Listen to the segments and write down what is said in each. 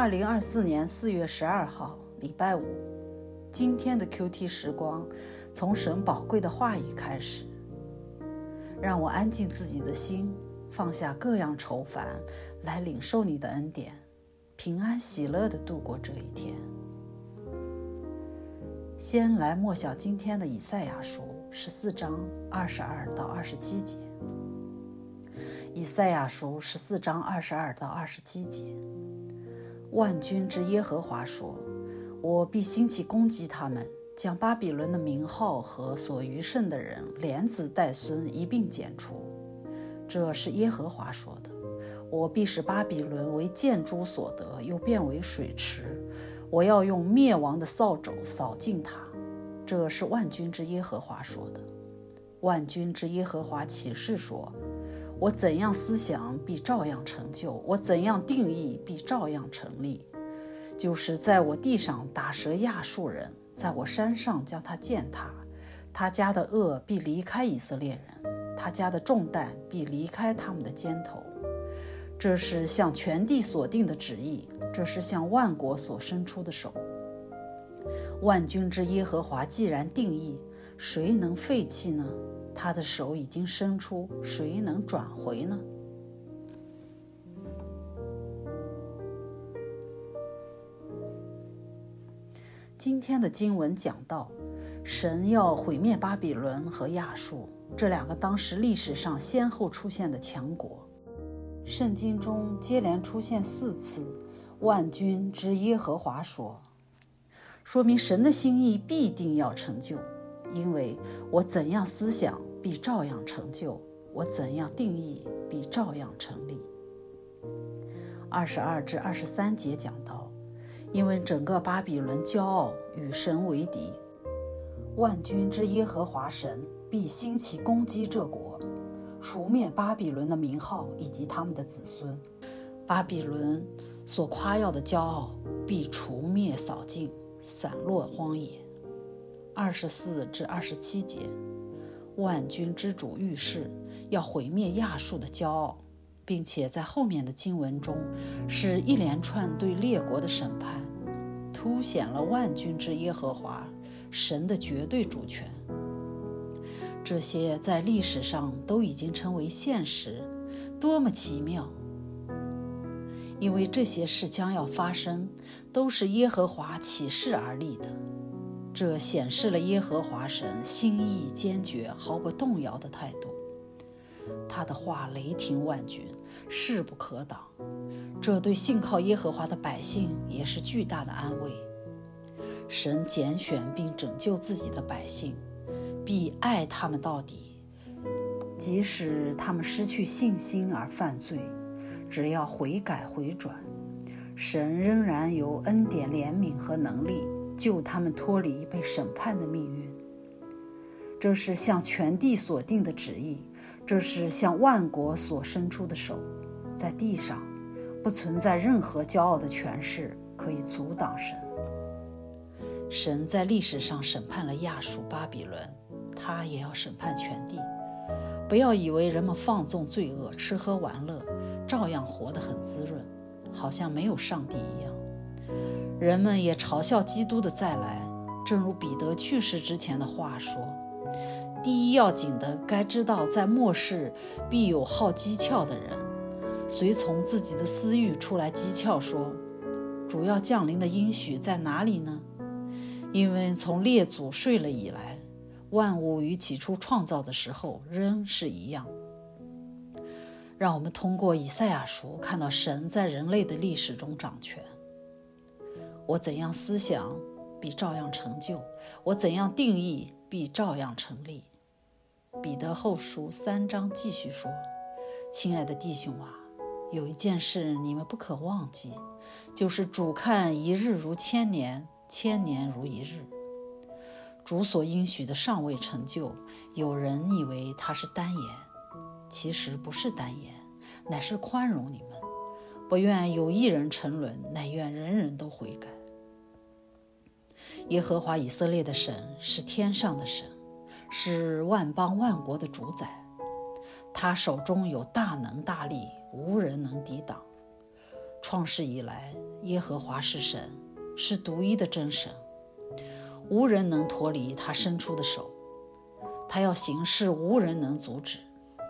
2024年4月12号，礼拜五。今天的 QT 时光，从神宝贵的话语开始，让我安静自己的心，放下各样愁烦，来领受你的恩典，平安喜乐地度过这一天。先来默想今天的以赛亚书14章22到27节。以赛亚书14章22到27节，万军之耶和华说：我必兴起攻击他们，将巴比伦的名号和所余剩的人连子带孙一并剪除。这是耶和华说的。我必使巴比伦为建筑所得，又变为水池。我要用灭亡的扫帚扫尽它。这是万军之耶和华说的。万军之耶和华启示说：我怎样思想，必照样成就；我怎样定义，必照样成立。就是在我地上打折亚述人，在我山上将他践踏。他家的恶必离开以色列人，他家的重担必离开他们的肩头。这是向全地所定的旨意，这是向万国所伸出的手。万军之耶和华既然定义，谁能废弃呢？他的手已经伸出，谁能转回呢？今天的经文讲到，神要毁灭巴比伦和亚述这两个当时历史上先后出现的强国。圣经中接连出现4次万军之耶和华说明神的心意必定要成就，因为我怎样思想必照样成就，我怎样定义必照样成立。22至23节讲到，因为整个巴比伦骄傲，与神为敌，万军之耶和华神必兴起攻击这国，除灭巴比伦的名号以及他们的子孙。巴比伦所夸耀的骄傲必除灭扫尽，散落荒野。24至27节，万军之主预示要毁灭亚述的骄傲，并且在后面的经文中是一连串对列国的审判，凸显了万军之耶和华神的绝对主权。这些在历史上都已经成为现实，多么奇妙！因为这些事将要发生，都是耶和华起誓而立的。这显示了耶和华神心意坚决、毫不动摇的态度。他的话雷霆万钧，势不可挡。这对信靠耶和华的百姓也是巨大的安慰。神拣选并拯救自己的百姓，必爱他们到底，即使他们失去信心而犯罪，只要悔改回转，神仍然有恩典、怜悯和能力救他们脱离被审判的命运。这是向全地所定的旨意，这是向万国所伸出的手。在地上不存在任何骄傲的权势可以阻挡神。神在历史上审判了亚述、巴比伦，他也要审判全地。不要以为人们放纵罪恶、吃喝玩乐，照样活得很滋润，好像没有上帝一样。人们也嘲笑基督的再来，正如彼得去世之前的话说：第一要紧的，该知道在末世必有好讥诮的人，随从自己的私欲出来讥诮说：主要降临的应许在哪里呢？因为从列祖睡了以来，万物与起初创造的时候仍是一样。让我们通过以赛亚书看到神在人类的历史中掌权。我怎样思想，必照样成就；我怎样定义，必照样成立。彼得后书3章继续说：亲爱的弟兄啊，有一件事你们不可忘记，就是主看一日如千年，千年如一日。主所应许的尚未成就，有人以为他是单言，其实不是单言，乃是宽容你们，不愿有一人沉沦，乃愿人人都悔改。耶和华以色列的神是天上的神，是万邦万国的主宰，他手中有大能大力，无人能抵挡。 创世以来，耶和华是神，是独一的真神，无人能脱离他伸出的手，他要行事，无人能阻止。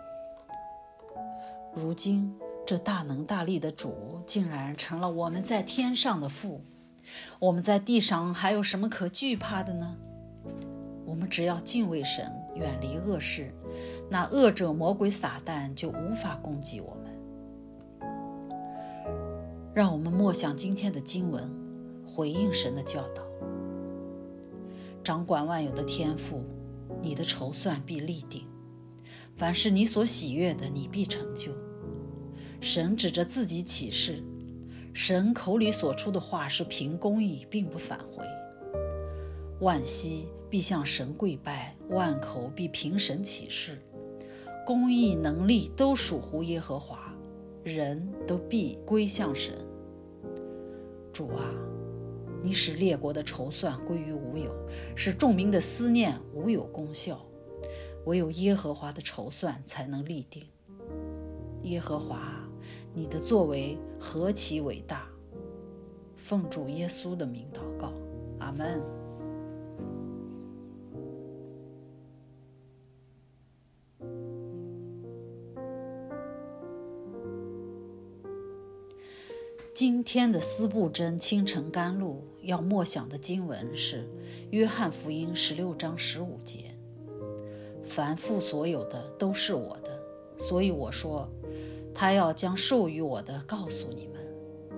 如今这大能大力的主竟然成了我们在天上的父，我们在地上还有什么可惧怕的呢？我们只要敬畏神，远离恶事，那恶者魔鬼撒旦就无法攻击我们。让我们默想今天的经文，回应神的教导。掌管万有的天父，你的筹算必立定，凡是你所喜悦的，你必成就。神指着自己起誓，神口里所出的话是凭公义，并不返回。万膝必向神跪拜，万口必凭神起誓。公义能力都属乎耶和华，人都必归向神。主啊，你使列国的筹算归于无有，使众民的思念无有功效。唯有耶和华的筹算才能立定。耶和华，你的作为何其伟大！奉主耶稣的名祷告，阿们。今天的思布真清晨甘露要默想的经文是约翰福音16章15节。凡父所有的都是我的，所以我说，他要将授予我的告诉你们。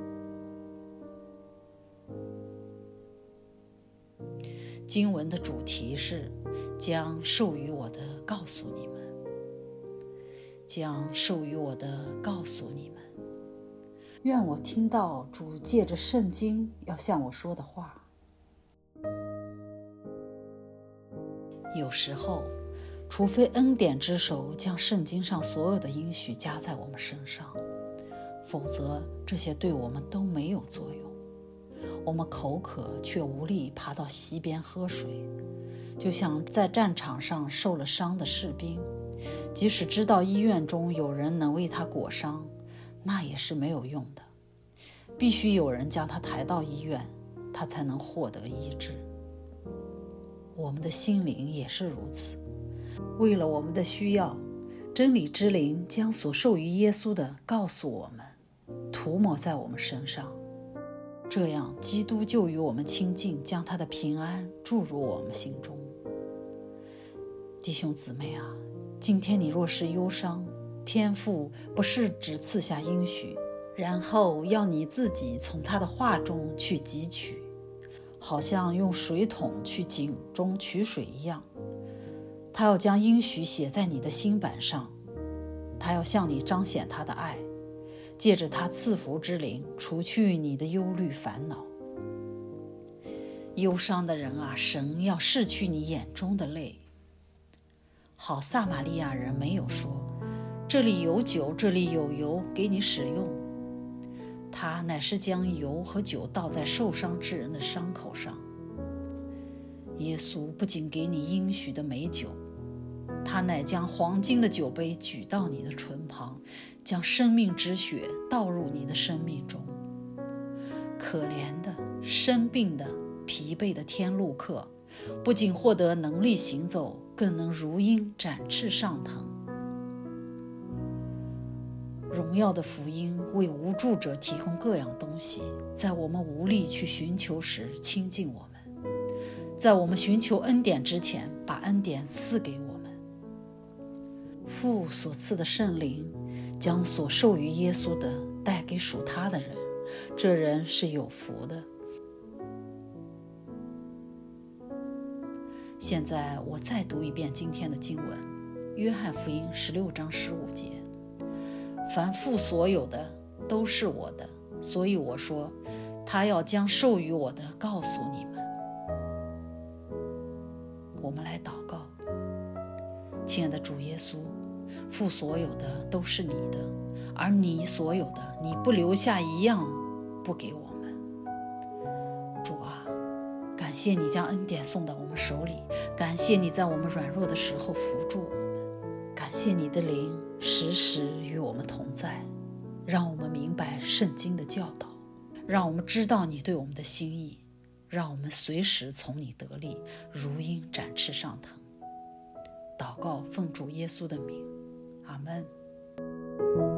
经文的主题是将授予我的告诉你们，将授予我的告诉你们。愿我听到主借着圣经要向我说的话。有时候，除非恩典之手将圣经上所有的应许加在我们身上，否则这些对我们都没有作用。我们口渴却无力爬到溪边喝水，就像在战场上受了伤的士兵，即使知道医院中有人能为他裹伤，那也是没有用的，必须有人将他抬到医院，他才能获得医治。我们的心灵也是如此，为了我们的需要，真理之灵将所授予耶稣的告诉我们，涂抹在我们身上，这样基督就与我们亲近，将他的平安注入我们心中。弟兄姊妹啊，今天你若是忧伤，天父不是只赐下应许，然后要你自己从他的话中去汲取，好像用水桶去井中取水一样。他要将应许写在你的心板上，他要向你彰显他的爱，借着他赐福之灵除去你的忧虑烦恼。忧伤的人啊，神要拭去你眼中的泪。好撒玛利亚人没有说，这里有酒，这里有油给你使用，他乃是将油和酒倒在受伤之人的伤口上。耶稣不仅给你应许的美酒，他乃将黄金的酒杯举到你的唇旁，将生命之血倒入你的生命中。可怜的、生病的、疲惫的天路客，不仅获得能力行走，更能如鹰展翅上腾。荣耀的福音为无助者提供各样东西，在我们无力去寻求时亲近我们，在我们寻求恩典之前把恩典赐给我们。父所赐的圣灵将所授予耶稣的带给属他的人，这人是有福的。现在我再读一遍今天的经文，约翰福音16章15节。凡父所有的都是我的，所以我说，他要将授予我的告诉你们。我们来祷告。亲爱的主耶稣，父所有的都是你的，而你所有的，你不留下一样不给我们。主啊，感谢你将恩典送到我们手里，感谢你在我们软弱的时候扶助我们，感谢你的灵时时与我们同在， 让我们明白圣经的教导，让我们知道你对我们的心意，让我们随时从你得力，如鹰展翅上腾。祷告奉主耶稣的名，阿们。